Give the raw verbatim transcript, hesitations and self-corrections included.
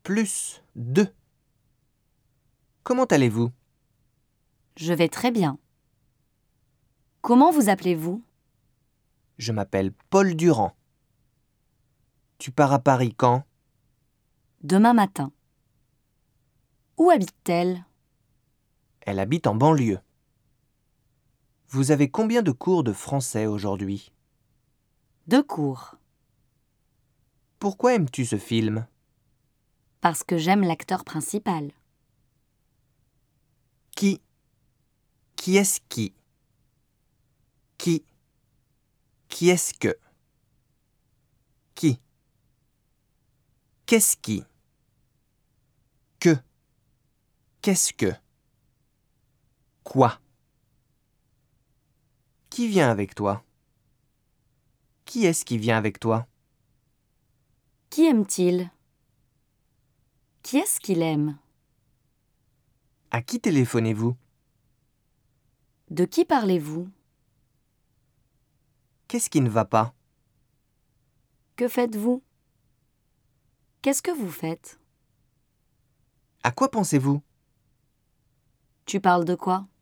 plus de. Comment allez-vous? Je vais très bien. Comment vous appelez-vous? Je m'appelle Paul Durand. Tu pars à Paris quand? Demain matin. Où habite-t-elle? Elle habite en banlieue. Vous avez combien de cours de français aujourd'hui? Deux cours. Pourquoi aimes-tu ce film? Parce que j'aime l'acteur principal. Qui? Qui est-ce qui? Qui? Qui est-ce que? Qui? Qu'est-ce qui? Que? Qu'est-ce que? Quoi? Qui vient avec toi? Qui est-ce qui vient avec toi? Qui aime-t-il? Qui est-ce qu'il aime? À qui téléphonez-vous? De qui parlez-vous? Qu'est-ce qui ne va pas? Que faites-vous? Qu'est-ce que vous faites? À quoi pensez-vous? Tu parles de quoi?